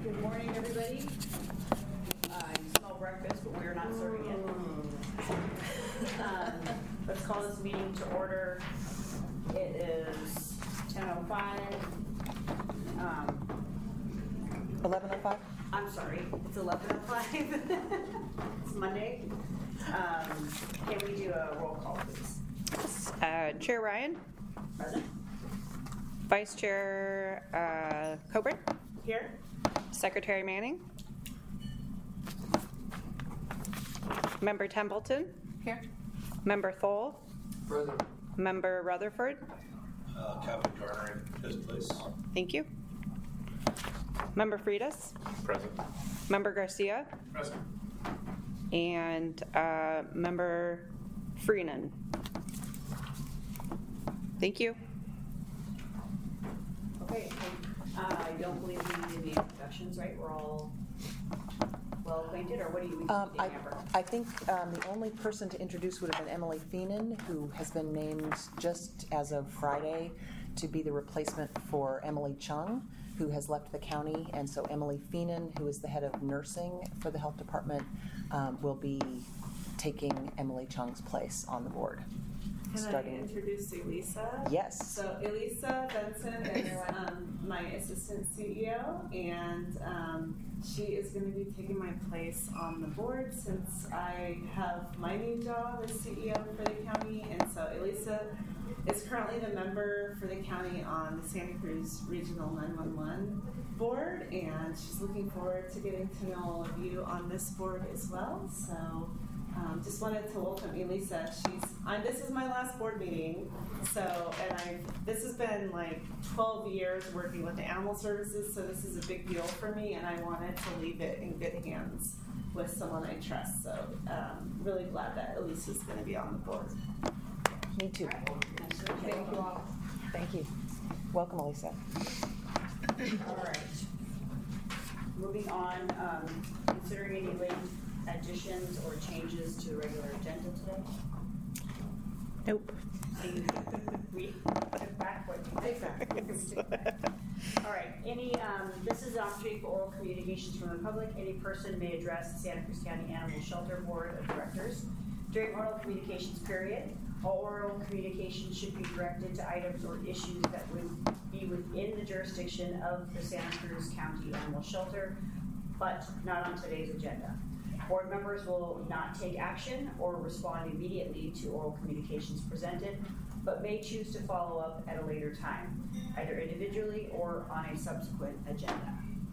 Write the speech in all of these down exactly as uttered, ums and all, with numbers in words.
Good morning, everybody. Uh, you smell breakfast, but we're not serving it. Um, let's call this meeting to order. It is ten oh five. Um, eleven oh five? I'm sorry, it's eleven oh five. It's Monday. Um, can we do a roll call, please? Uh, Chair Ryan, Present. Vice Chair uh, Coburn, Here. Secretary Manning, Member Templeton, Here. Member Thole, Present. Member Rutherford. Uh, Captain Garner in his place. Thank you. Member Freitas, Present. Member Garcia, Present. and uh, Member Freenan. Thank you. Okay. Uh, I don't believe we need any introductions, right? We're all well acquainted, or what do you think, Um, I, Amber? I think um, the only person to introduce would have been Emily Feenan, who has been named just as of Friday to be the replacement for Emily Chung, who has left the county. And so Emily Feenan, who is the head of nursing for the health department, um, will be taking Emily Chung's place on the board. Can starting. I introduce Elisa? Yes. So Elisa Benson is um, my assistant C E O, and um, she is going to be taking my place on the board since I have my new job as C E O for the county. And so Elisa is currently the member for the county on the Santa Cruz Regional nine one one board, and she's looking forward to getting to know all of you on this board as well. So. Um, just wanted to welcome Elisa. She's, I'm, this is my last board meeting, so, and I, this has been like twelve years working with the animal services, so this is a big deal for me, and I wanted to leave it in good hands with someone I trust. So, um, really glad that Elisa's going to be on the board. Me too. Thank you all. Thank you. Welcome, Elisa. All right. Moving on, um, considering any late additions or changes to the regular agenda today? Nope. We took back what you take back. All right. Any, um, this is an opportunity for oral communications from the public. Any person may address the Santa Cruz County Animal Shelter Board of Directors during oral communications period. All oral communications should be directed to items or issues that would be within the jurisdiction of the Santa Cruz County Animal Shelter, but not on today's agenda. Board members will not take action or respond immediately to oral communications presented, but may choose to follow up at a later time, either individually or on a subsequent agenda.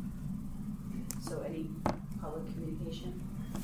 So any public communication?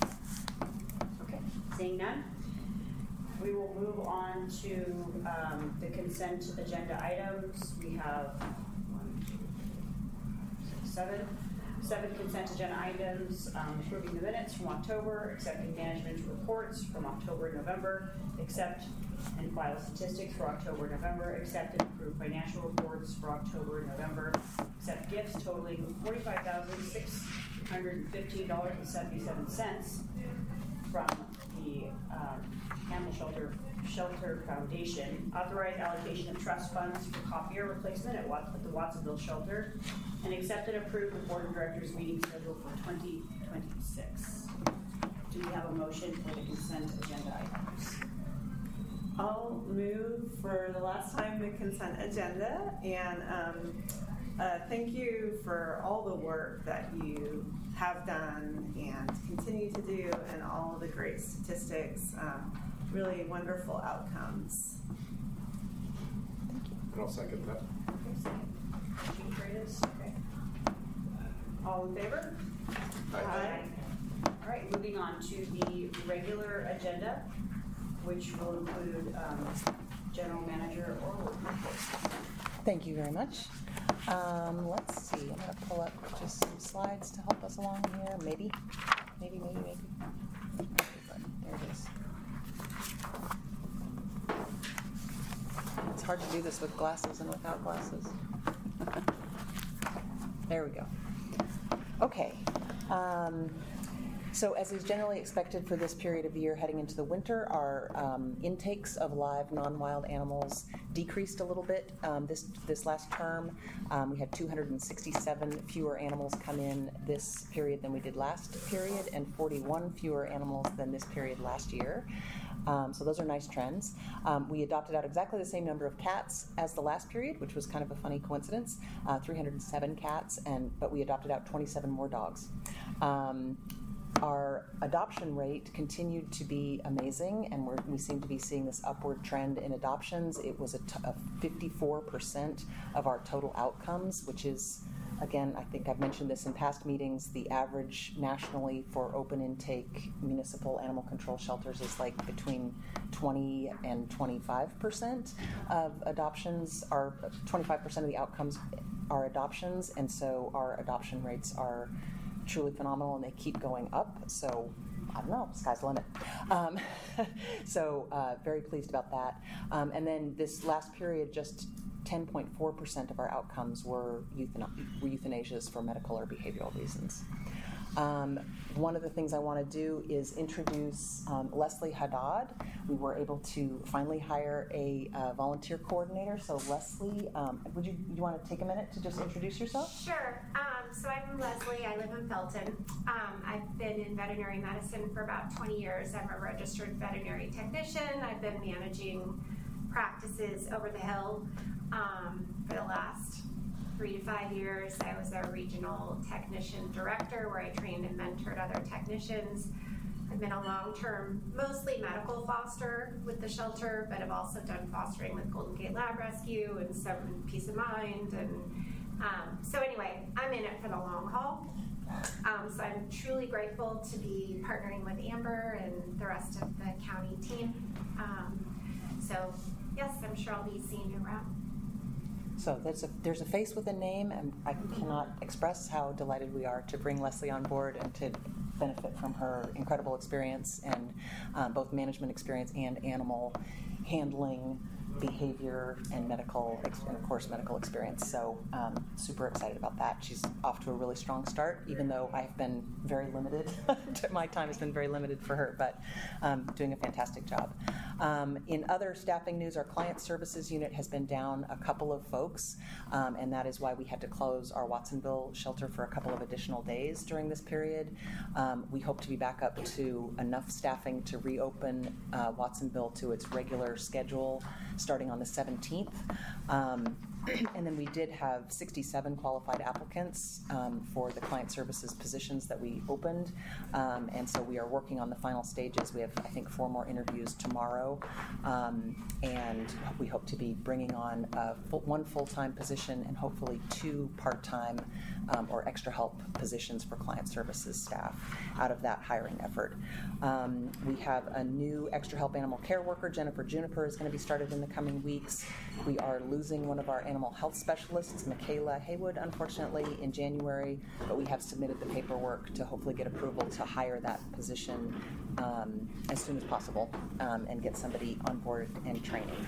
Okay, seeing none, we will move on to um, the consent agenda items. We have one, two, six, seven. Seven consent agenda items, um, approving the minutes from October, accepting management's reports from October and November, accept and file statistics for October and November, accept and approve financial reports for October and November, accept gifts totaling forty-five thousand six hundred fifteen dollars and seventy-seven cents from the um, Animal Shelter Shelter Foundation, authorize allocation of trust funds for copier replacement at, Wat- at the Watsonville Shelter, and accept and approve the Board of Directors meeting schedule for twenty twenty-six. Do we have a motion for the consent agenda items? I'll move for the last time the consent agenda, and um, uh, thank you for all the work that you have done and continue to do, and all of the great statistics, um, really wonderful outcomes. I'll second that. Okay, second. Chief Freitas, okay. All in favor? Aye. All right, moving on to the regular agenda, which will include um, general manager or report. Thank you very much. Um, let's see, I'm going to pull up just some slides to help us along here. Maybe, maybe, maybe, maybe. There it is. It's hard to do this with glasses and without glasses. There we go. Okay. Um, So as is generally expected for this period of the year heading into the winter, our um, intakes of live non-wild animals decreased a little bit um, this this last term. Um, we had two hundred sixty-seven fewer animals come in this period than we did last period, and forty-one fewer animals than this period last year. Um, so those are nice trends. Um, we adopted out exactly the same number of cats as the last period, which was kind of a funny coincidence, uh, three hundred seven cats, and but we adopted out twenty-seven more dogs. Um, Our adoption rate continued to be amazing, and we're, we seem to be seeing this upward trend in adoptions. It was a, t- a fifty-four percent of our total outcomes, which is, again, I think I've mentioned this in past meetings, the average nationally for open intake municipal animal control shelters is like between twenty and twenty-five percent of adoptions are, twenty-five percent of the outcomes are adoptions, and so our adoption rates are truly phenomenal, and they keep going up. So I don't know, sky's the limit. Um, so uh, very pleased about that. Um, and then this last period, just ten point four percent of our outcomes were, euthana- were euthanasias for medical or behavioral reasons. Um, one of the things I want to do is introduce um, Leslie Haddad. We were able to finally hire a uh, volunteer coordinator. So Leslie, um, would you you want to take a minute to just introduce yourself? Sure. Um, so I'm Leslie. I live in Felton. Um, I've been in veterinary medicine for about twenty years. I'm a registered veterinary technician. I've been managing practices over the hill um, for the last three to five years. I was a regional technician director where I trained and mentored other technicians. I've been a long-term, mostly medical foster with the shelter, but I've also done fostering with Golden Gate Lab Rescue and some Peace of Mind. And um, so anyway, I'm in it for the long haul. Um, so I'm truly grateful to be partnering with Amber and the rest of the county team. Um, so yes, I'm sure I'll be seeing you around. So there's a, there's a face with a name, and I cannot express how delighted we are to bring Leslie on board and to benefit from her incredible experience and um, both management experience and animal handling, behavior, and medical, and of course medical experience. So um, super excited about that. She's off to a really strong start, even though I've been very limited. My time has been very limited for her, but um, doing a fantastic job. Um, in other staffing news, our client services unit has been down a couple of folks, um, and that is why we had to close our Watsonville shelter for a couple of additional days during this period. Um, we hope to be back up to enough staffing to reopen uh, Watsonville to its regular schedule starting on the seventeenth. Um, and then we did have sixty-seven qualified applicants um, for the client services positions that we opened. Um, and so we are working on the final stages. We have, I think, four more interviews tomorrow. Um, and we hope to be bringing on a full, one full-time position and hopefully two part-time um, or extra help positions for client services staff out of that hiring effort. Um, we have a new extra help animal care worker, Jennifer Juniper, is going to be started in the coming weeks. We are losing one of our animal health specialists, Michaela Haywood, unfortunately, in January, but we have submitted the paperwork to hopefully get approval to hire that position um, as soon as possible um, and get somebody on board and training.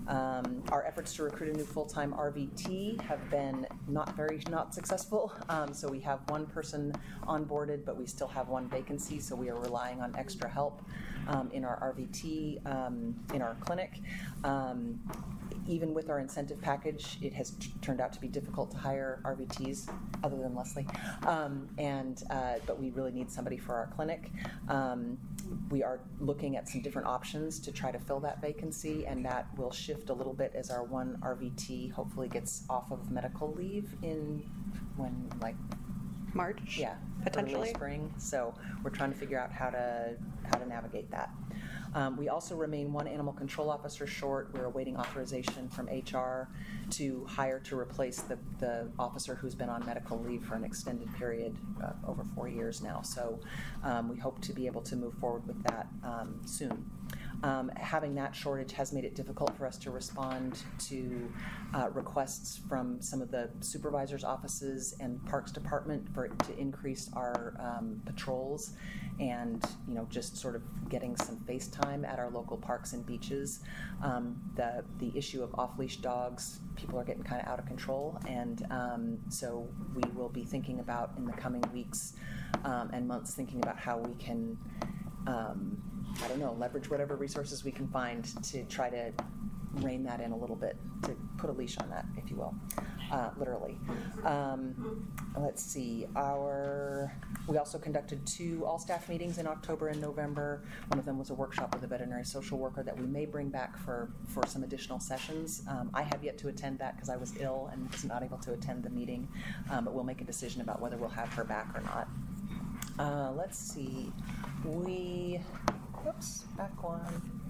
Um, our efforts to recruit a new full-time R V T have been not very not successful. Um, so we have one person onboarded, but we still have one vacancy. So we are relying on extra help um, in our R V T um, in our clinic. Um, even with our incentive package, it has t- turned out to be difficult to hire R V Ts, other than Leslie. Um, and uh, but we really need somebody for our clinic. Um, we are looking at some different options to try to fill that vacancy, and that will shift a little bit as our one R V T hopefully gets off of medical leave in when like March, yeah, potentially early spring. So we're trying to figure out how to how to navigate that. Um, we also remain one animal control officer short. We're awaiting authorization from H R to hire to replace the, the officer who's been on medical leave for an extended period, uh, over four years now. So um, we hope to be able to move forward with that um, soon. Um, having that shortage has made it difficult for us to respond to uh, requests from some of the supervisors' offices and Parks Department for to increase our um, patrols and, you know, just sort of getting some face time at our local parks and beaches. Um, the the issue of off-leash dogs, people are getting kind of out of control, and um, so we will be thinking about in the coming weeks um, and months, thinking about how we can, um, I don't know, leverage whatever resources we can find to try to rein that in a little bit, to put a leash on that, if you will, uh, literally. Um, let's see, our, we also conducted two all-staff meetings in October and November. One of them was a workshop with a veterinary social worker that we may bring back for, for some additional sessions. Um, I have yet to attend that because I was ill and was not able to attend the meeting, um, but we'll make a decision about whether we'll have her back or not. Uh, let's see, we, whoops, back one.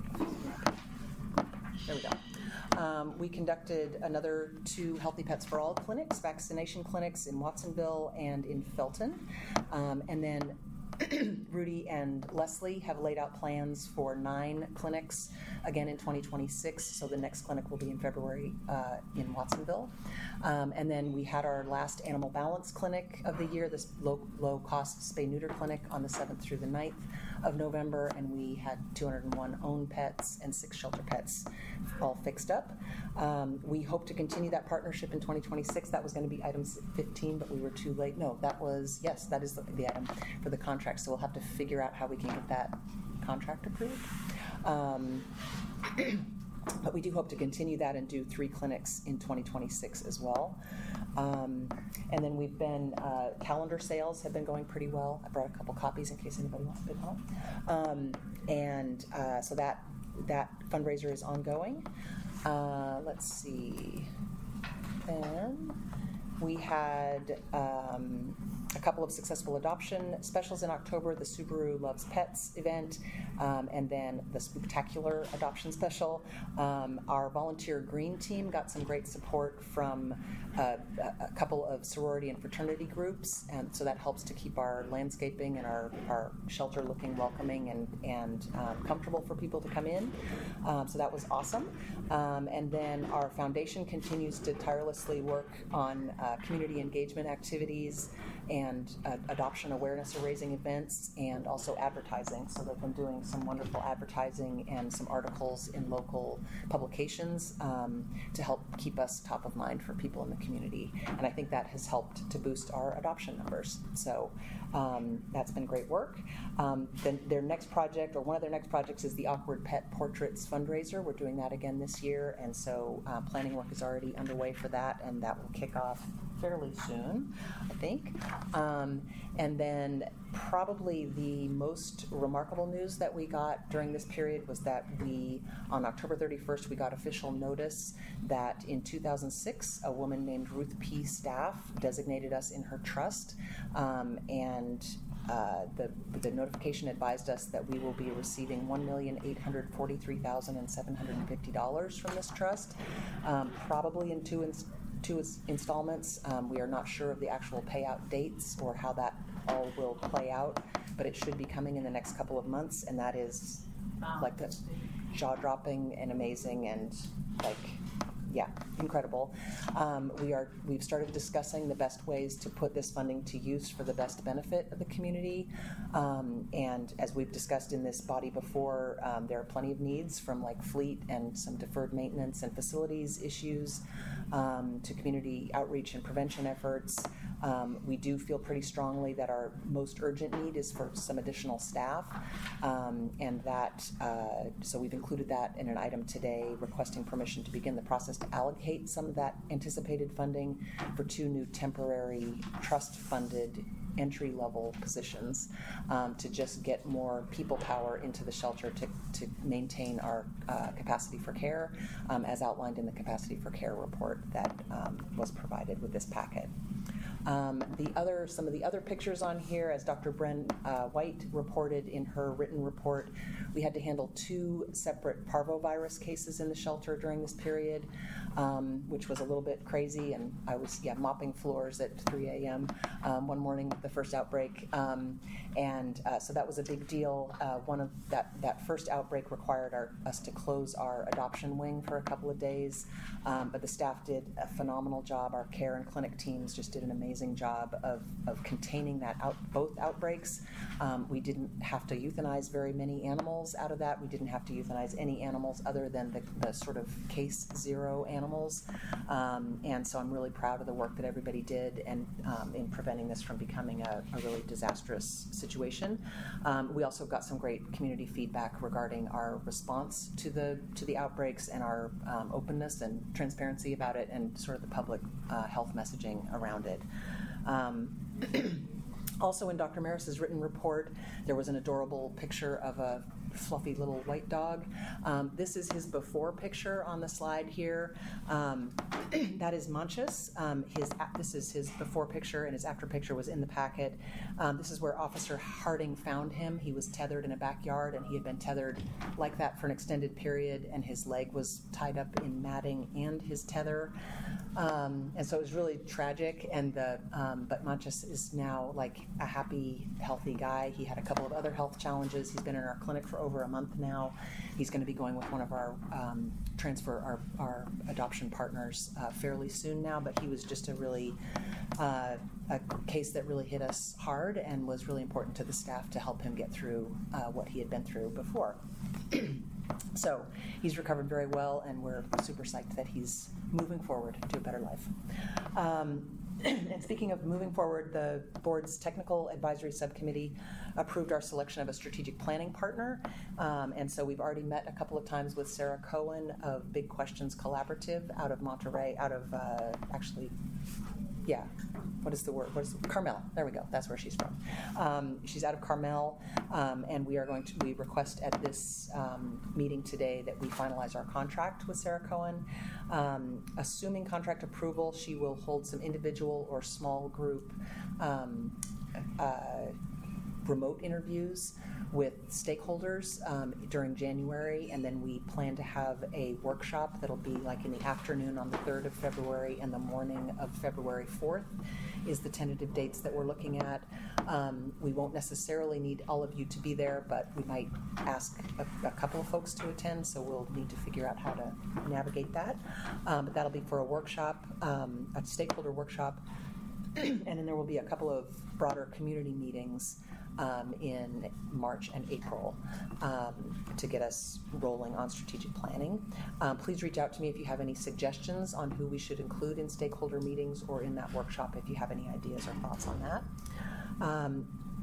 There we go. Um, we conducted another two Healthy Pets for All clinics, vaccination clinics in Watsonville and in Felton. Um, and then Rudy and Leslie have laid out plans for nine clinics again in twenty twenty-six. So the next clinic will be in February uh, in Watsonville. Um, and then we had our last animal balance clinic of the year, this low, low cost spay neuter clinic on the seventh through the ninth of November. And we had two hundred one owned pets and six shelter pets all fixed up. Um, we hope to continue that partnership in twenty twenty-six. That was going to be item fifteen, but we were too late. No, that was, yes, that is the, the item for the contract. So we'll have to figure out how we can get that contract approved. Um, but we do hope to continue that and do three clinics in twenty twenty-six as well. Um, and then we've been, uh, calendar sales have been going pretty well. I brought a couple copies in case anybody wants to home. Um, and uh, so that, that fundraiser is ongoing. Uh, let's see. Then we had um, a couple of successful adoption specials in October, the Subaru Loves Pets event, um, and then the Spooktacular adoption special. Um, our volunteer green team got some great support from uh, a couple of sorority and fraternity groups, and so that helps to keep our landscaping and our, our shelter looking welcoming and, and um, comfortable for people to come in. Um, so that was awesome. Um, and then our foundation continues to tirelessly work on uh, community engagement activities and uh, adoption awareness raising events, and also advertising. So they've been doing some wonderful advertising and some articles in local publications um, to help keep us top of mind for people in the community. And I think that has helped to boost our adoption numbers. So um, that's been great work. Um, then their next project, or one of their next projects, is the Awkward Pet Portraits fundraiser. We're doing that again this year, and so uh, planning work is already underway for that, and that will kick off fairly soon, I think. Um, and then probably the most remarkable news that we got during this period was that we, on October thirty-first, we got official notice that in two thousand six, a woman named Ruth P. Staff designated us in her trust, um, and Uh, the, the notification advised us that we will be receiving one million eight hundred forty-three thousand seven hundred fifty dollars from this trust, um, probably in two, ins- two installments. Um, we are not sure of the actual payout dates or how that all will play out, but it should be coming in the next couple of months, and that is wow. like the jaw-dropping and amazing and like yeah, incredible. Um, we are, we've started discussing the best ways to put this funding to use for the best benefit of the community. Um, and as we've discussed in this body before, um, there are plenty of needs, from like fleet and some deferred maintenance and facilities issues um, to community outreach and prevention efforts. Um, we do feel pretty strongly that our most urgent need is for some additional staff. Um, and that, uh, so we've included that in an item today, requesting permission to begin the process to allocate some of that anticipated funding for two new temporary trust-funded entry-level positions um, to just get more people power into the shelter to, to maintain our uh, capacity for care, um, as outlined in the capacity for care report that um, was provided with this packet. Um, the other, some of the other pictures on here, as Doctor Bren uh, White reported in her written report, we had to handle two separate parvovirus cases in the shelter during this period, um, which was a little bit crazy, and I was yeah mopping floors at three a.m. Um, one morning with the first outbreak, um, and uh, so that was a big deal. Uh, one of that that first outbreak required our, us to close our adoption wing for a couple of days, um, but the staff did a phenomenal job. Our care and clinic teams just did an amazing job of, of containing that out both outbreaks. Um, we didn't have to euthanize very many animals out of that. We didn't have to euthanize any animals other than the, the sort of case zero animals, um, and so I'm really proud of the work that everybody did and um, in preventing this from becoming a, a really disastrous situation. Um, we also got some great community feedback regarding our response to the to the outbreaks and our um, openness and transparency about it, and sort of the public uh, health messaging around it. Um, Also in Doctor Maris's written report, there was an adorable picture of a fluffy little white dog. Um, this is his before picture on the slide here. Um, that is Manchus. Um, his, this is his before picture, and his after picture was in the packet. Um, this is where Officer Harding found him. He was tethered in a backyard, and he had been tethered like that for an extended period, and his leg was tied up in matting and his tether. Um, and so it was really tragic, and the, um, but Manchus is now like a happy, healthy guy. He had a couple of other health challenges. He's been in our clinic for over a month now. He's going to be going with one of our um, transfer, our, our adoption partners uh, fairly soon now, but he was just a really, uh, a case that really hit us hard and was really important to the staff to help him get through uh, what he had been through before. So he's recovered very well, and we're super psyched that he's moving forward to a better life. Um, and speaking of moving forward, the board's technical advisory subcommittee approved our selection of a strategic planning partner. Um, and so we've already met a couple of times with Sarah Cohen of Big Questions Collaborative out of Monterey, out of uh, actually, yeah, what is the word? What is the, Carmel. There we go. That's where she's from. Um, she's out of Carmel, um, and we are going to we request at this um, meeting today that we finalize our contract with Sarah Cohen. Um, assuming contract approval, she will hold some individual or small group um, uh, remote interviews with stakeholders um, during January, and then we plan to have a workshop that'll be like in the afternoon on the third of February and the morning of February fourth is the tentative dates that we're looking at. Um, we won't necessarily need all of you to be there, but we might ask a, a couple of folks to attend, so we'll need to figure out how to navigate that. Um, but that'll be for a workshop, um, a stakeholder workshop, and then there will be a couple of broader community meetings Um, in March and April um, to get us rolling on strategic planning. Um, please reach out to me if you have any suggestions on who we should include in stakeholder meetings or in that workshop if you have any ideas or thoughts on that. Um,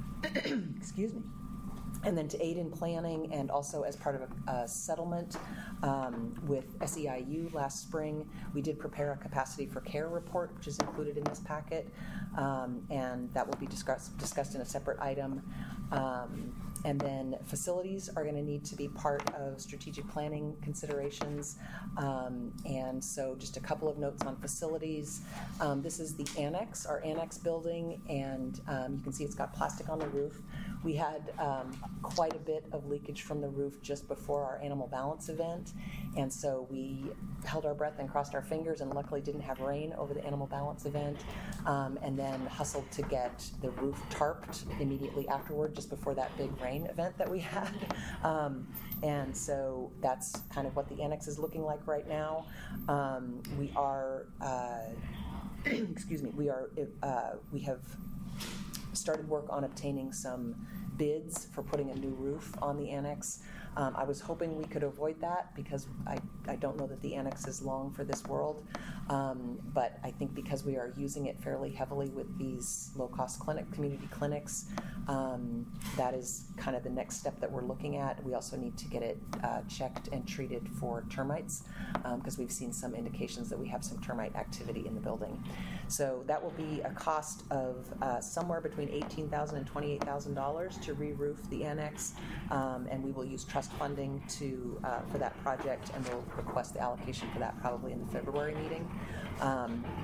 excuse me. And then to aid in planning, and also as part of a, a settlement um, with S E I U last spring, we did prepare a capacity for care report, which is included in this packet, um, and that will be discussed, discussed in a separate item. Um, and then facilities are going to need to be part of strategic planning considerations. Um, and so just a couple of notes on facilities. Um, this is the annex, our annex building, and um, you can see it's got plastic on the roof. We had um, quite a bit of leakage from the roof just before our Animal Balance event, and so we held our breath and crossed our fingers and luckily didn't have rain over the Animal Balance event, um, and then hustled to get the roof tarped immediately afterward, just before that big rain event that we had. Um, and so that's kind of what the annex is looking like right now. Um, we are, uh, excuse me, we are, uh, we have started work on obtaining some bids for putting a new roof on the annex. Um, I was hoping we could avoid that because I, I don't know that the annex is long for this world, um, but I think because we are using it fairly heavily with these low-cost clinic, community clinics, um, that is kind of the next step that we're looking at. We also need to get it uh, checked and treated for termites because um, we've seen some indications that we have some termite activity in the building. So that will be a cost of uh, somewhere between eighteen thousand dollars and twenty-eight thousand dollars to re-roof the annex, um, and we will use trust funding to uh, for that project, and we'll request the allocation for that probably in the February meeting. Um,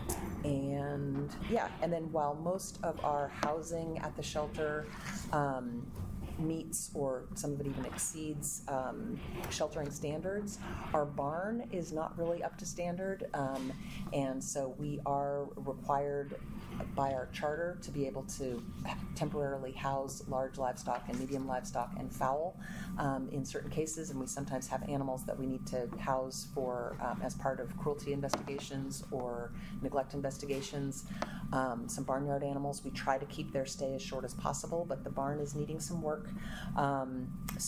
and yeah, and then while most of our housing at the shelter um, meets or some of it even exceeds um, sheltering standards, our barn is not really up to standard, um, and so we are required by our charter to be able to temporarily house large livestock and medium livestock and fowl um, in certain cases, and we sometimes have animals that we need to house for um, as part of cruelty investigations or neglect investigations. Um, some barnyard animals, we try to keep their stay as short as possible, but the barn is needing some work. Um,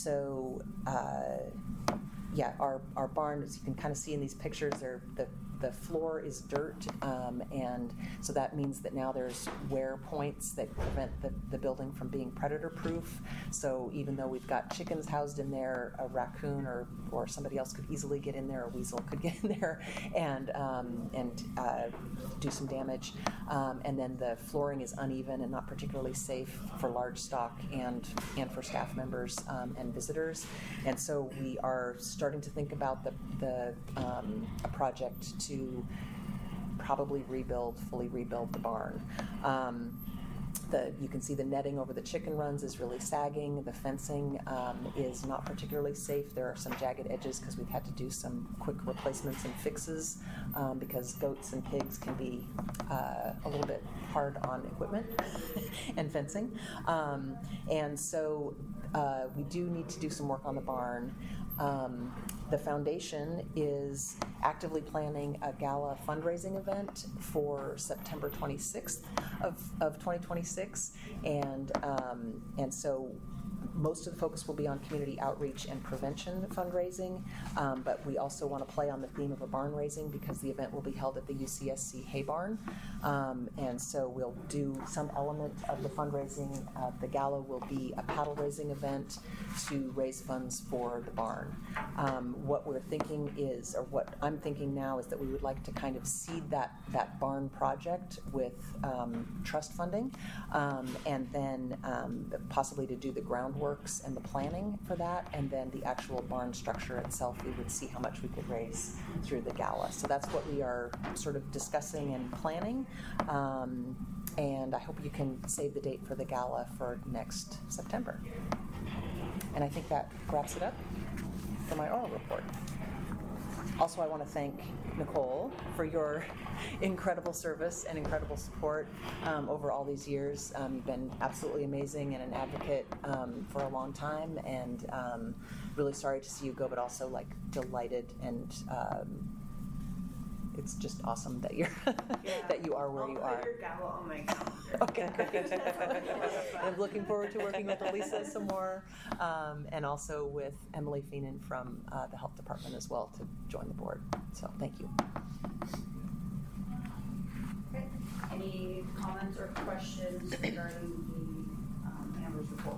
so uh, yeah, our, our barn, as you can kind of see in these pictures, they're, the The floor is dirt, um, and so that means that now there's wear points that prevent the, the building from being predator-proof. So even though we've got chickens housed in there, a raccoon or, or somebody else could easily get in there, a weasel could get in there and um, and uh, do some damage. Um, and then the flooring is uneven and not particularly safe for large stock and and for staff members um, and visitors. And so we are starting to think about the the um, a project to probably rebuild, fully rebuild the barn. Um, the, you can see the netting over the chicken runs is really sagging. The fencing um, is not particularly safe. There are some jagged edges because we've had to do some quick replacements and fixes um, because goats and pigs can be uh, a little bit hard on equipment and fencing. Um, and so uh, we do need to do some work on the barn. Um, the foundation is actively planning a gala fundraising event for September twenty-sixth of, of twenty twenty-six, and um, and so most of the focus will be on community outreach and prevention fundraising, um, but we also want to play on the theme of a barn raising because the event will be held at the U C S C Hay Barn, um, and so we'll do some element of the fundraising. Uh, the gala will be a paddle raising event to raise funds for the barn. Um, what we're thinking is, or what I'm thinking now, is that we would like to kind of seed that, that barn project with um, trust funding, um, and then um, possibly to do the groundworks and the planning for that, and then the actual barn structure itself, we would see how much we could raise through the gala. So that's what we are sort of discussing and planning, um, and I hope you can save the date for the gala for next September. And I think that wraps it up for my oral report. Also, I want to thank Nicole for your incredible service and incredible support um, over all these years. Um, you've been absolutely amazing and an advocate um, for a long time, and um, really sorry to see you go, but also like delighted, and um, it's just awesome that you're Yeah. that you are where I'll you put are. your gavel on my calendar. Okay, great. I'm looking forward to working with Elisa some more, um, and also with Emily Feenan from uh, the health department as well to join the board. So thank you. Okay. Any comments or questions regarding the um, Amber's report?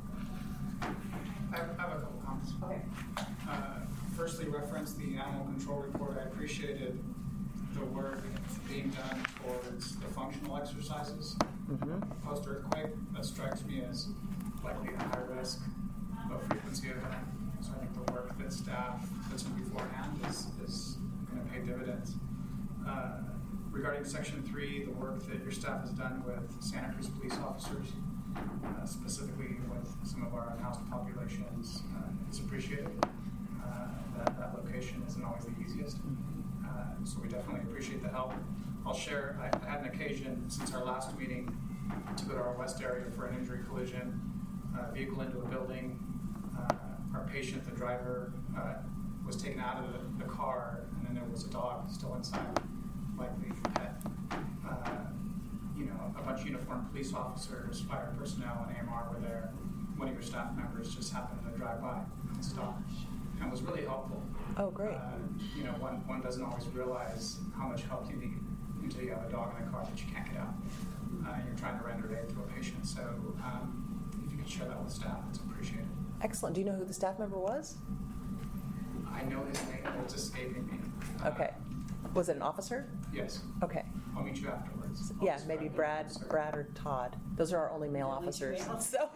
I have, I have a couple comments. Okay. Uh, firstly, reference the animal control report. I appreciated the work being done towards the functional exercises Mm-hmm. post-earthquake. That strikes me as likely a high risk, low frequency event. So I think the work that staff puts in beforehand is, is going to pay dividends. Uh, regarding section three, the work that your staff has done with Santa Cruz police officers, uh, specifically with some of our unhoused populations, uh, is appreciated. Uh, that, that location isn't always the easiest. Uh, so we definitely appreciate the help. I'll share, I, I had an occasion since our last meeting to go to our west area for an injury collision, uh, vehicle into a building. Uh, our patient, the driver, uh, was taken out of the, the car, and then there was a dog still inside, likely a pet. Uh, you know, a bunch of uniformed police officers, fire personnel, and A M R were there. One of your staff members just happened to drive by and stop, and was really helpful. Oh, great. Uh, you know, one, one doesn't always realize how much help you need until you have a dog in a car that you can't get out. Uh, and you're trying to render aid to a patient. So um, if you could share that with staff, it's appreciated. Excellent. Do you know who the staff member was? I know his name, but it's escaping me. Uh, Okay. Was it an officer? Yes. Okay. I'll meet you afterwards. I'll Yeah, describe maybe the Brad, officer. Brad or Todd. Those are our only male Only two officers. males. So.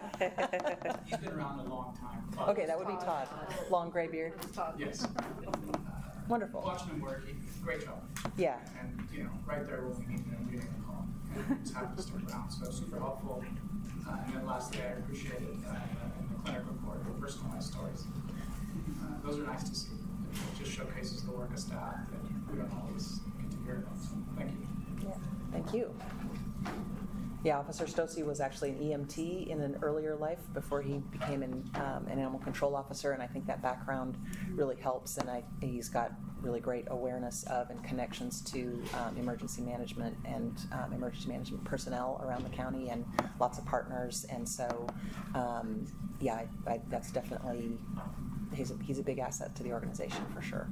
He's been around a long time. Okay, that would be Todd. Long gray beard. Yes. Uh, Wonderful. watching him work, he, great job. Yeah. And, you know, right there when we need him, we didn't call. And he's happy to stick around, so super helpful. Uh, and then lastly, I appreciated uh, in the clinic report, the personalized stories. Uh, those are nice to see. It just showcases the work of staff that we don't always get to hear about. So thank you. Yeah. Thank you. Yeah, Officer Stossy was actually an E M T in an earlier life before he became an, um, an animal control officer, and I think that background really helps, and I, he's got really great awareness of and connections to um, emergency management and um, emergency management personnel around the county and lots of partners, and so, um, yeah, I, I, that's definitely, he's a, he's a big asset to the organization for sure.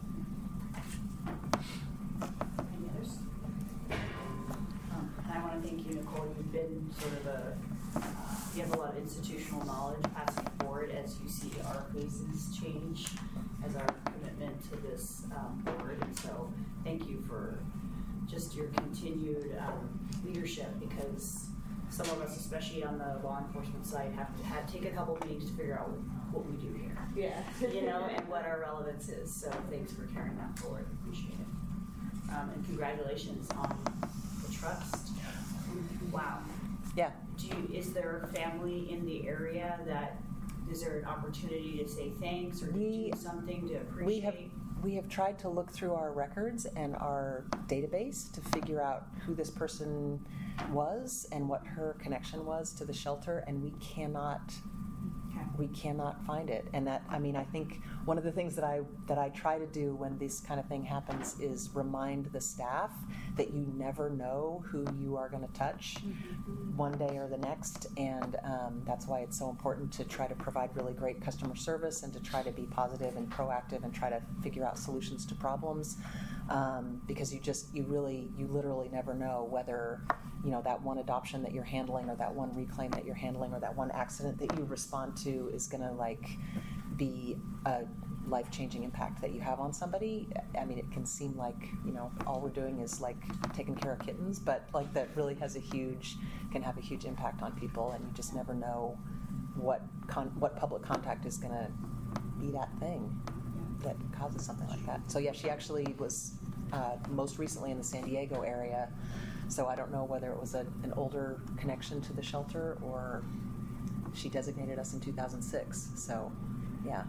Any others? Um, and I want to thank you, Nicole. You've been sort of a, uh, you have a lot of institutional knowledge passing forward as you see our faces change as our commitment to this um, board. And so thank you for just your continued um, leadership, because some of us, especially on the law enforcement side, have to have, take a couple meetings to figure out what we do here. Yeah. You know, and what our relevance is. So thanks for carrying that forward. Appreciate it. Um, and congratulations on the trust. Wow. Yeah. Do you, is there a family in the area that, is there an opportunity to say thanks or to We- do something to appreciate? We have we have tried to look through our records and our database to figure out who this person was and what her connection was to the shelter, and we cannot Okay. we cannot find it. And that, I mean, I think one of the things that I that I try to do when this kind of thing happens is remind the staff that you never know who you are going to touch Mm-hmm. one day or the next, and um, that's why it's so important to try to provide really great customer service and to try to be positive and proactive and try to figure out solutions to problems, um, because you just you really you literally never know whether, you know, that one adoption that you're handling or that one reclaim that you're handling or that one accident that you respond to is going to like be a life-changing impact that you have on somebody. I mean, it can seem like, you know, all we're doing is like taking care of kittens, but like that really has a huge, can have a huge impact on people, and you just never know what con- what public contact is going to be that thing that causes something like that. So yeah, she actually was uh, most recently in the San Diego area, so I don't know whether it was a, an older connection to the shelter or she designated us in two thousand six, so yeah.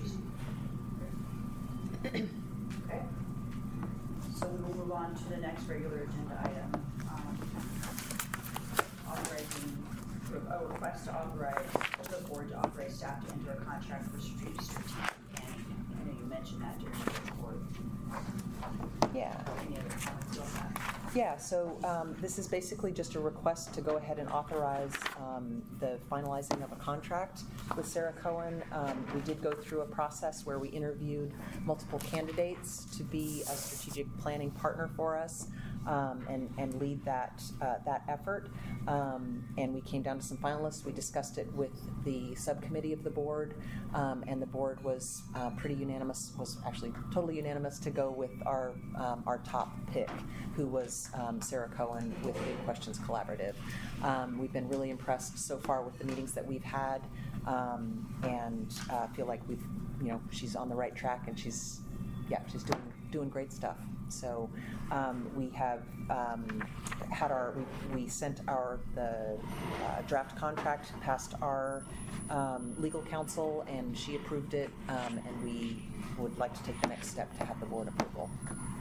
Okay. So we will move on to the next regular agenda item. Um, authorizing, a request to authorize, the board to authorize staff to enter a contract for strategic strategic planning. I know you mentioned that during the report. Yeah. Any other comments on that? Yeah, so um, this is basically just a request to go ahead and authorize um, the finalizing of a contract with Sarah Cohen. Um, we did go through a process where we interviewed multiple candidates to be a strategic planning partner for us um, and, and lead that, uh, that effort. Um, and we came down to some finalists. We discussed it with the subcommittee of the board, um, and the board was uh, pretty unanimous, was actually totally unanimous to go with our, um, our top pick, who was um, Sarah Cohen with Big Questions Collaborative. Um, we've been really impressed so far with the meetings that we've had, um, and uh, feel like we've, you know, she's on the right track, and she's, yeah, she's doing doing great stuff. So um, we have um, had our, we, we sent our the uh, draft contract past our um, legal counsel, and she approved it, um, and we would like to take the next step to have the board approval.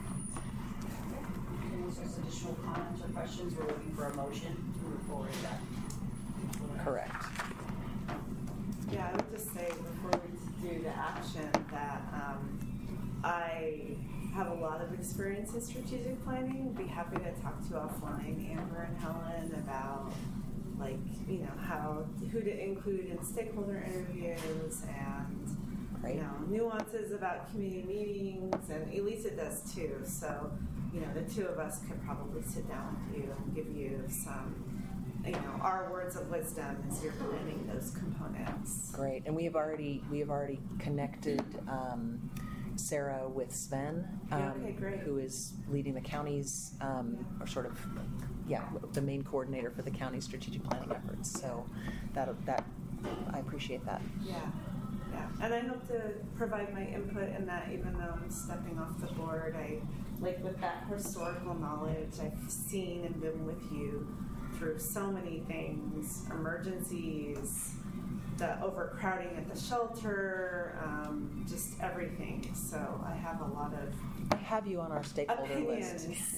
Any additional comments or questions? We're looking for a motion to move forward with that. Correct. Yeah, I would just say before we do the action that um, I have a lot of experience in strategic planning. I'd be happy to talk to you offline, Amber and Helen, about like, you know, how, who to include in stakeholder interviews and, Great. you know, nuances about community meetings, and Elisa does too. So, you know, the two of us could probably sit down with you and give you some, you know, our words of wisdom as you're planning those components. Great, and we have already we have already connected um, Sarah with Sven, um, Okay, great. who is leading the county's, um, or sort of, yeah, the main coordinator for the county's strategic planning efforts. So that that I appreciate that. Yeah. Yeah, and I hope to provide my input in that, even though I'm stepping off the board. I, like with that historical knowledge, I've seen and been with you through so many things, emergencies, the overcrowding at the shelter, um, just everything. So I have a lot of I have you on our stakeholder opinions. list.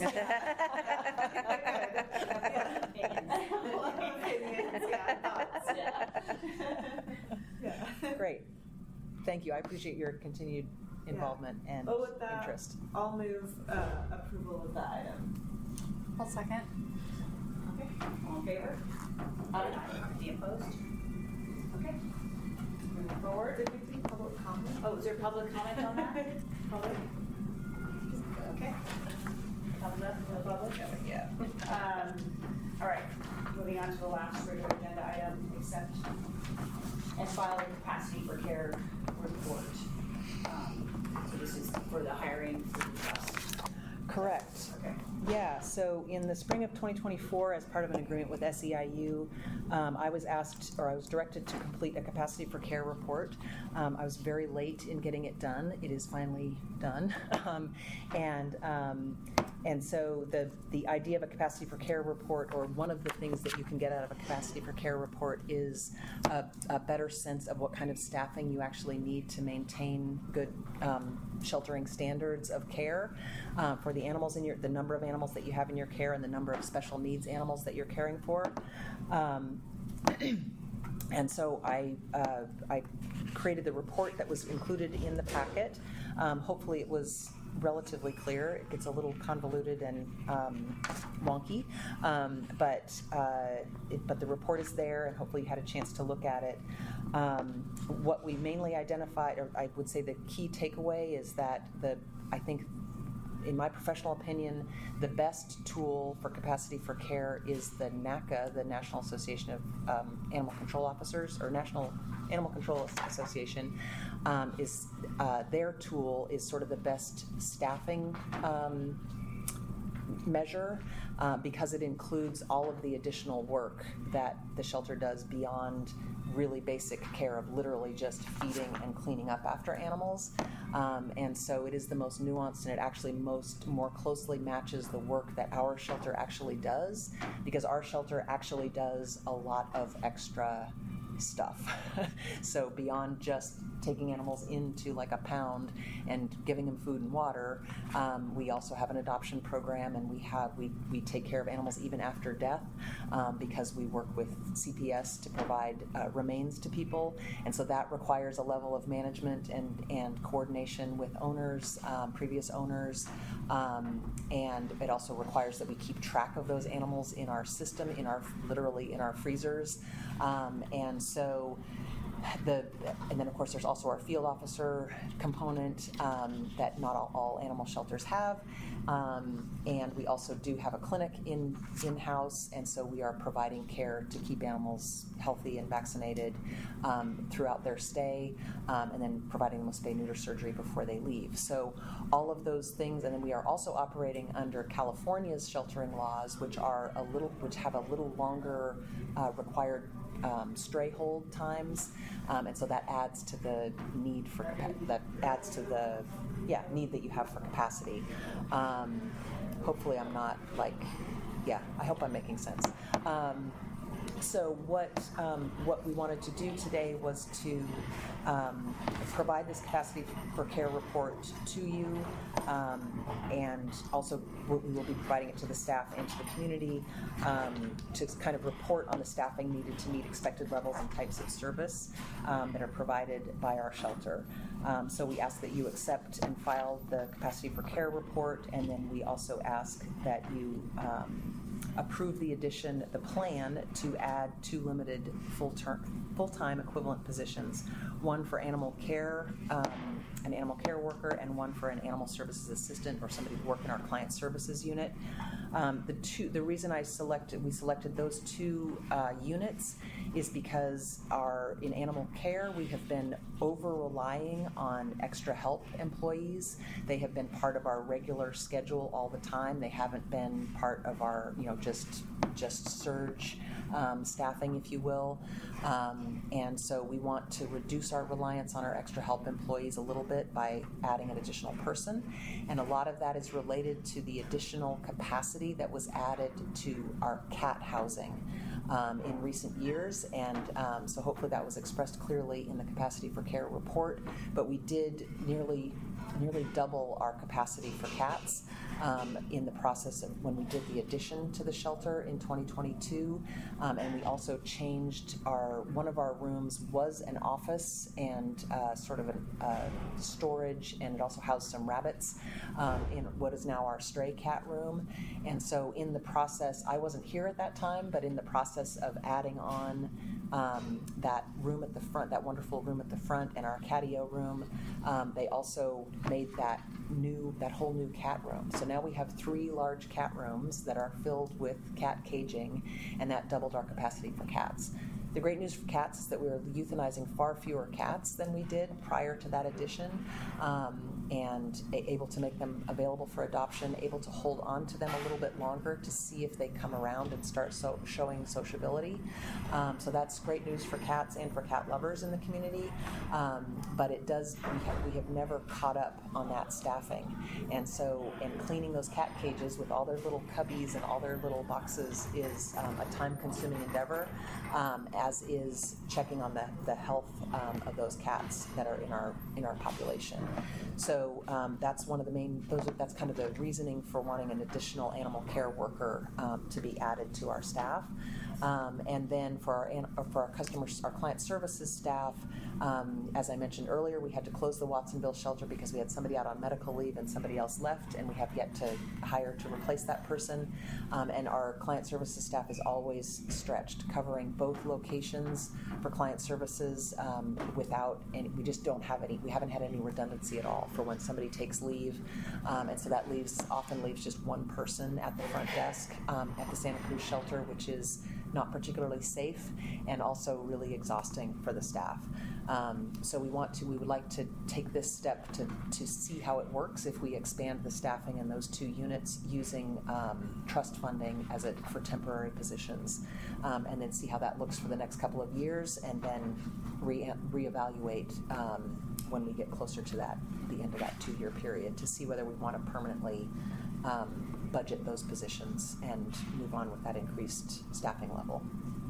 Yeah. A lot of opinions, yeah, thoughts. Yeah. Great. Thank you. I appreciate your continued involvement and But with that, interest. I'll move uh, approval of the item. I'll second. Okay, all in favor? Aye. Any opposed? Okay. Moving forward. Did we do public comment? Oh, is there public comment on that? Public? Okay. Thumbs up for the public? Yeah. Um, all right, moving on to the last regular agenda item, accept and file a capacity for care report. Um, so this is for the hiring for the trust. Correct. Okay. Yeah, so in the spring of twenty twenty-four, as part of an agreement with S E I U, um, I was asked, or I was directed to complete a capacity for care report. Um, I was very late in getting it done. It is finally done. Um, and um, and so the, the idea of a capacity for care report, or one of the things that you can get out of a capacity for care report, is a, a better sense of what kind of staffing you actually need to maintain good um, sheltering standards of care uh, for the animals in your, the number of animals that you have in your care and the number of special needs animals that you're caring for. Um, and so I, uh, I created the report that was included in the packet. Um, hopefully it was relatively clear. It gets a little convoluted and um, wonky, um, but uh, it, but the report is there, and hopefully you had a chance to look at it. Um, what we mainly identified, or I would say the key takeaway, is that the I think, in my professional opinion, the best tool for capacity for care is the NACA, the National Association of um, Animal Control Officers, or National Animal Control Association. Um, is uh, their tool is sort of the best staffing um, measure uh, because it includes all of the additional work that the shelter does beyond really basic care of literally just feeding and cleaning up after animals. Um, and so it is the most nuanced, and it actually most more closely matches the work that our shelter actually does, because our shelter actually does a lot of extra stuff. So beyond just taking animals into like a pound and giving them food and water, um, we also have an adoption program, and we have we, we take care of animals even after death um, because we work with C P S to provide uh, remains to people, and so that requires a level of management and, and coordination with owners, um, previous owners, um, and it also requires that we keep track of those animals in our system, in our literally in our freezers, um, and so The, and then of course there's also our field officer component um, that not all, all animal shelters have, um, and we also do have a clinic in in-house, and so we are providing care to keep animals healthy and vaccinated um, throughout their stay, um, and then providing them with spay-neuter surgery before they leave. So all of those things, and then we are also operating under California's sheltering laws, which are a little, which have a little longer uh, required Um, stray hold times, um, and so that adds to the need for that adds to the yeah need that you have for capacity. Um, hopefully, I'm not like yeah. I hope I'm making sense. Um, so what um, what we wanted to do today was to um, provide this capacity for care report to you, um, and also we will be providing it to the staff and to the community um, to kind of report on the staffing needed to meet expected levels and types of service um, that are provided by our shelter. Um, so we ask that you accept and file the capacity for care report, and then we also ask that you um, approve the addition, the plan to add two limited full-term, full-time equivalent positions, one for animal care, um, an animal care worker, and one for an animal services assistant or somebody to work in our client services unit. Um, the two, the reason I selected, we selected those two uh, units is because our, in animal care, we have been over-relying on extra help employees. They have been part of our regular schedule all the time. They haven't been part of our, you know, just just surge um, staffing, if you will. Um, and so we want to reduce our reliance on our extra help employees a little bit by adding an additional person. And a lot of that is related to the additional capacity that was added to our cat housing um, in recent years. And um, so hopefully that was expressed clearly in the capacity for care report. But we did nearly nearly double our capacity for cats um, in the process of when we did the addition to the shelter in twenty twenty-two. Um, and we also changed our, one of our rooms was an office and uh, sort of a uh, storage, and it also housed some rabbits um, in what is now our stray cat room. And so in the process, I wasn't here at that time, but in the process of adding on um, that room at the front, that wonderful room at the front, and our catio room, um, they also made that new, that whole new cat room. So now we have three large cat rooms that are filled with cat caging, and that doubled our capacity for cats. The great news for cats is that we were euthanizing far fewer cats than we did prior to that addition, um, and a- able to make them available for adoption, able to hold on to them a little bit longer to see if they come around and start so- showing sociability. Um, so that's great news for cats and for cat lovers in the community, um, but it does, we have, we have never caught up on that staffing. And so, and cleaning those cat cages with all their little cubbies and all their little boxes is um, a time-consuming endeavor, um, as is checking on the, the health um, of those cats that are in our in our population. So um, that's one of the main, those are, that's kind of the reasoning for wanting an additional animal care worker um, to be added to our staff. Um, and then for our an- for our customers, our client services staff, um, as I mentioned earlier, we had to close the Watsonville shelter because we had somebody out on medical leave and somebody else left, and we have yet to hire to replace that person. Um, and our client services staff is always stretched, covering both locations for client services um, without any, we just don't have any, we haven't had any redundancy at all for when somebody takes leave. Um, and so that leaves, often leaves just one person at the front desk um, at the Santa Cruz shelter, which is not particularly safe and also really exhausting for the staff. Um, so we want to, we would like to take this step to, to see how it works if we expand the staffing in those two units using um, trust funding as it for temporary positions, um, and then see how that looks for the next couple of years, and then re reevaluate um, when we get closer to that, the end of that two-year period, to see whether we want to permanently um, budget those positions and move on with that increased staffing level.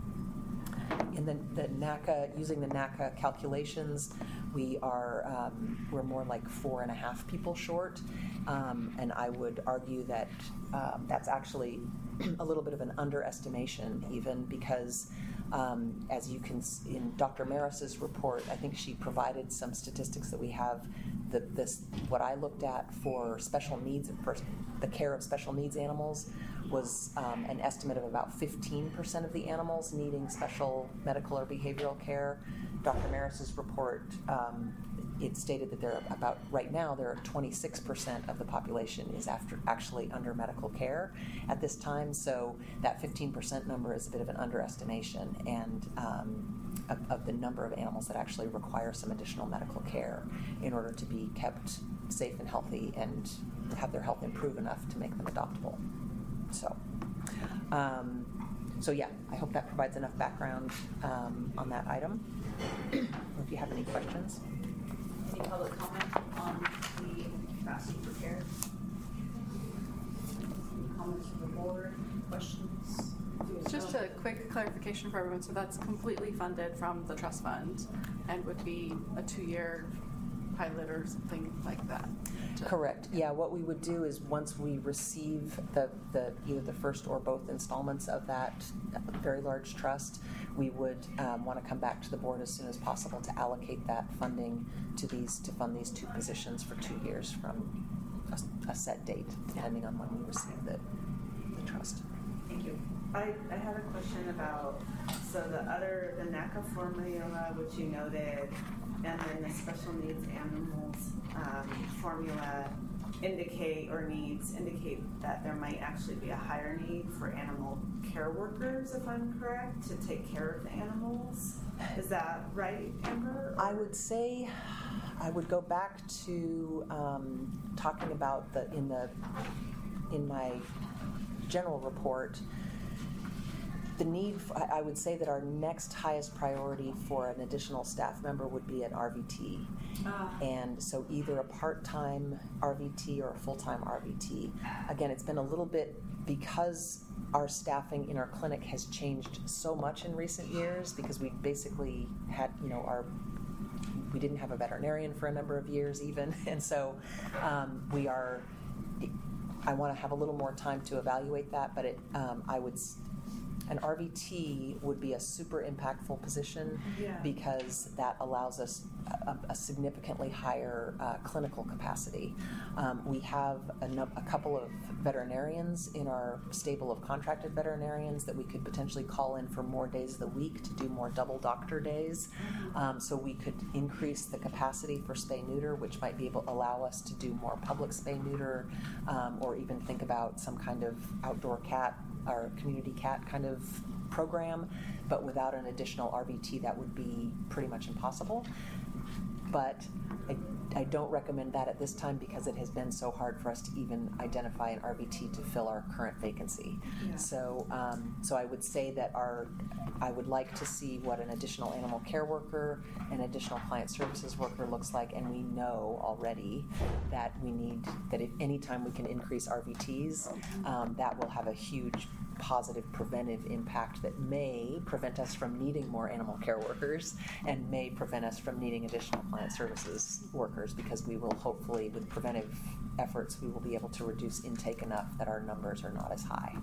And then the NACA, using the NACA calculations, we are um, we're more like four and a half people short, um, and I would argue that um, that's actually a little bit of an underestimation, even because um, as you can see in Doctor Maris's report, I think she provided some statistics that we have. The, this what I looked at for special needs, for the care of special needs animals, was um, an estimate of about fifteen percent of the animals needing special medical or behavioral care. Doctor Maris's report, um, it stated that there are about, right now, there are twenty-six percent of the population is after actually under medical care at this time. So that fifteen percent number is a bit of an underestimation, and um, of, of the number of animals that actually require some additional medical care in order to be kept safe and healthy and have their health improve enough to make them adoptable. So, um, so yeah, I hope that provides enough background um, on that item. If you have any questions. Any public comment on the capacity for care? Any comments from the board? Questions? Just a quick clarification for everyone. So that's completely funded from the trust fund and would be a two-year pilot or something like that? Correct. Yeah, what we would do is once we receive the, the either the first or both installments of that very large trust, we would um, want to come back to the board as soon as possible to allocate that funding to these to fund these two positions for two years from a, a set date, depending on when we receive the, the trust. Thank you. I, I have a question about, so the other, the NACA formula, which you noted, and then the special needs animals um, formula indicate, or needs indicate that there might actually be a higher need for animal care workers, if I'm correct, to take care of the animals. Is that right, Amber? I would say, I would go back to um, talking about the, in the, in my general report, the need, f- I I would say that our next highest priority for an additional staff member would be an R V T. Ah. And so either a part-time R V T or a full-time R V T. Again, it's been a little bit, because our staffing in our clinic has changed so much in recent years, because we basically had, you know, our we didn't have a veterinarian for a number of years even, and so um, we are, I want to have a little more time to evaluate that, but it, um, I would, s- an R V T would be a super impactful position Yeah. because that allows us a, a significantly higher uh, clinical capacity. Um, we have a, nu- a couple of veterinarians in our stable of contracted veterinarians that we could potentially call in for more days of the week to do more double doctor days. Um, so we could increase the capacity for spay neuter, which might be able to allow us to do more public spay neuter, um, or even think about some kind of outdoor cat or community cat kind of program. But without an additional R V T, that would be pretty much impossible. But I, I don't recommend that at this time because it has been so hard for us to even identify an R V T to fill our current vacancy. Yeah. So, um, so I would say that our, I would like to see what an additional animal care worker, an additional client services worker looks like, and we know already that we need, that if any time we can increase R V Ts, um, that will have a huge positive preventive impact that may prevent us from needing more animal care workers and may prevent us from needing additional client services workers, because we will hopefully, with preventive efforts, we will be able to reduce intake enough that our numbers are not as high.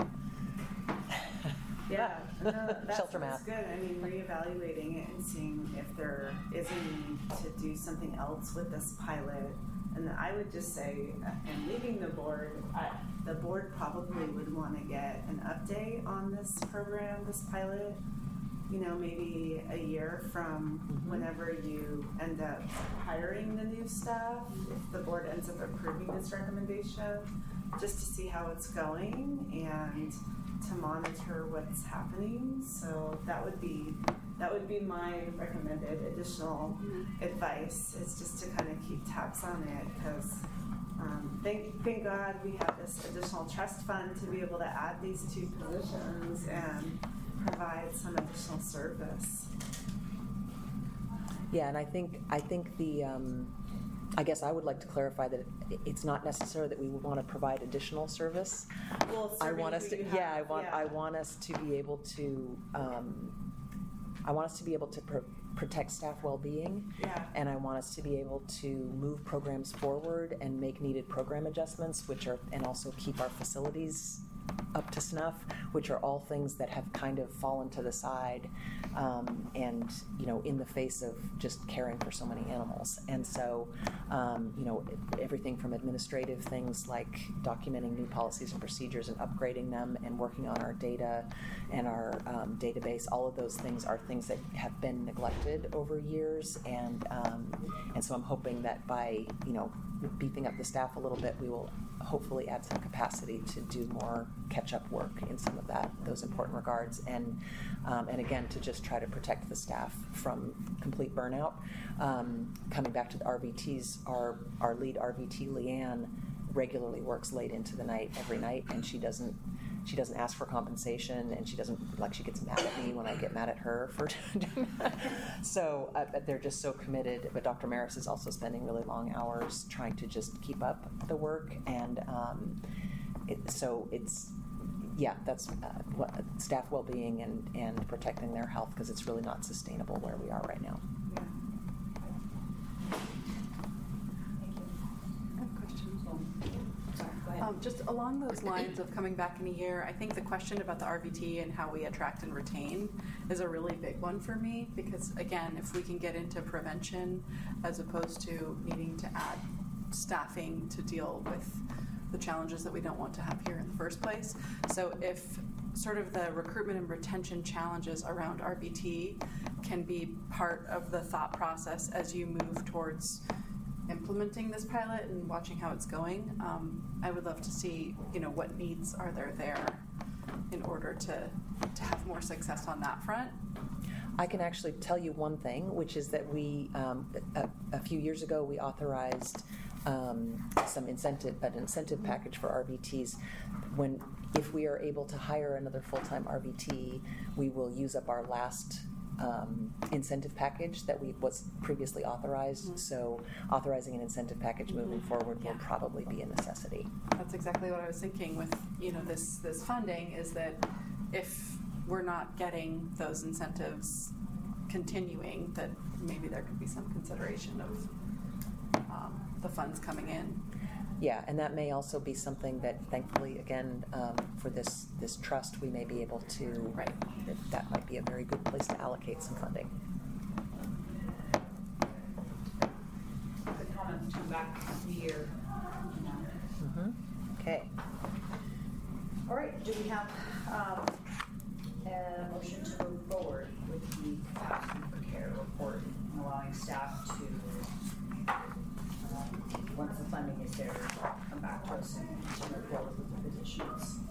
Yeah, no, that Shelter sounds math. good. I mean, reevaluating it and seeing if there is a need to do something else with this pilot. And I would just say, uh, in leaving the board, I, the board probably would want to get an update on this program, this pilot, you know, maybe a year from Mhm. whenever you end up hiring the new staff, if the board ends up approving this recommendation, just to see how it's going and to monitor what's happening. So that would be that would be my recommended additional Mm-hmm. advice, is just to kind of keep tabs on it, because um, thank thank God we have this additional trust fund to be able to add these two positions and provide some additional service. Yeah, and I think I think the um, I guess I would like to clarify that it- it's not necessary that we would want to provide additional service. Well, I serving want us who to you yeah, I have, want yeah. I want us to be able to um, I want us to be able to pr- protect staff well-being, Yeah. and I want us to be able to move programs forward and make needed program adjustments, which are, and also keep our facilities up to snuff, which are all things that have kind of fallen to the side, um, and you know, in the face of just caring for so many animals. And so, um, you know, everything from administrative things like documenting new policies and procedures and upgrading them, and working on our data and our um, database. All of those things are things that have been neglected over years, and um, and so I'm hoping that by, you know, beefing up the staff a little bit, we will hopefully add some capacity to do more catch-up work in some of that, those important regards, and um, and again, to just try to protect the staff from complete burnout. Um, coming back to the R V Ts, our our lead R V T, Leanne, regularly works late into the night every night, and she doesn't she doesn't ask for compensation, and she doesn't, like, she gets mad at me when I get mad at her for doing that. So uh, they're just so committed. But Doctor Maris is also spending really long hours trying to just keep up the work, and um, it, so it's yeah, that's uh, what, staff well-being and and protecting their health, because it's really not sustainable where we are right now. Yeah. I have questions. Um, just along those lines of coming back in a year, I think the question about the R V T and how we attract and retain is a really big one for me, because again, if we can get into prevention as opposed to needing to add staffing to deal with the challenges that we don't want to have here in the first place. So if sort of the recruitment and retention challenges around R V T can be part of the thought process as you move towards implementing this pilot and watching how it's going, um, I would love to see, you know, what needs are there there in order to, to have more success on that front. I can actually tell you one thing, which is that we, um, a, a few years ago, we authorized um, some incentive, an incentive package for R V Ts. When if we are able to hire another full-time R V T, we will use up our last um, incentive package that we was previously authorized. Mhm. So authorizing an incentive package moving Mhm. forward will Yeah. probably be a necessity. That's exactly what I was thinking with, you know, this, this funding, is that if we're not getting those incentives continuing, that maybe there could be some consideration of um, the funds coming in. Yeah, and that may also be something that thankfully, again, um, for this, this trust, we may be able to, Right. that, that might be a very good place to allocate some funding. The comments come back a year. Mhm. Okay. All right, do we have um, a motion to move forward with the capacity for care report and allowing staff to, um, once the funding is there, come back to us and to move forward with the positions?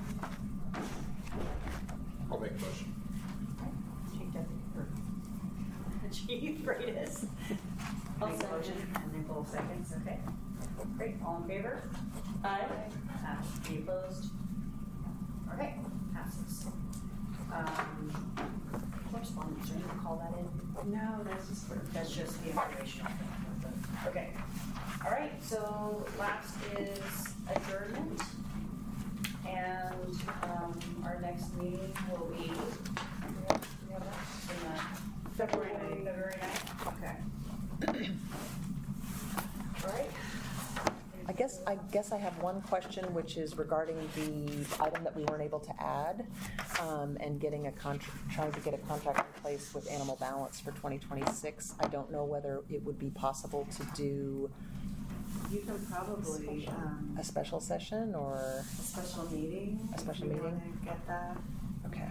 I'll make a motion. Chief Deputy, or Chief Freitas. I'll make a motion, and Nicole seconds, okay. Great, all in favor? Aye. Uh, Any opposed? Okay, passes. Um, correspondence, are you gonna call that in? No, that's just for. That's just the information. Okay, all right, so last is adjournment. And, um, our next meeting will be, do we have do we have that? In the February ninth, February ninth? Okay. All right. I guess, I guess I have one question, which is regarding the item that we weren't able to add, um, and getting a contract, trying to get a contract in place with Animal Balance for twenty twenty-six. I don't know whether it would be possible to do You can probably, um, a special session or, a special meeting. A special if you meeting? wanna Get that. okay.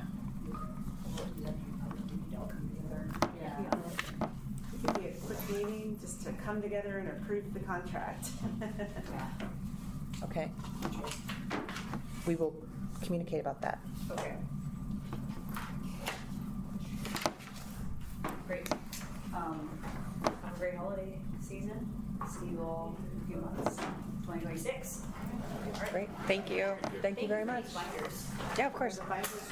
Yeah. It could be a quick meeting just to come together and approve the contract. Okay. We will communicate about that. Okay. Great. Um, have a great holiday season. See you all in a few months, twenty twenty-six. Great. Thank you. Thank you very much. for these binders. Yeah, of course. The binders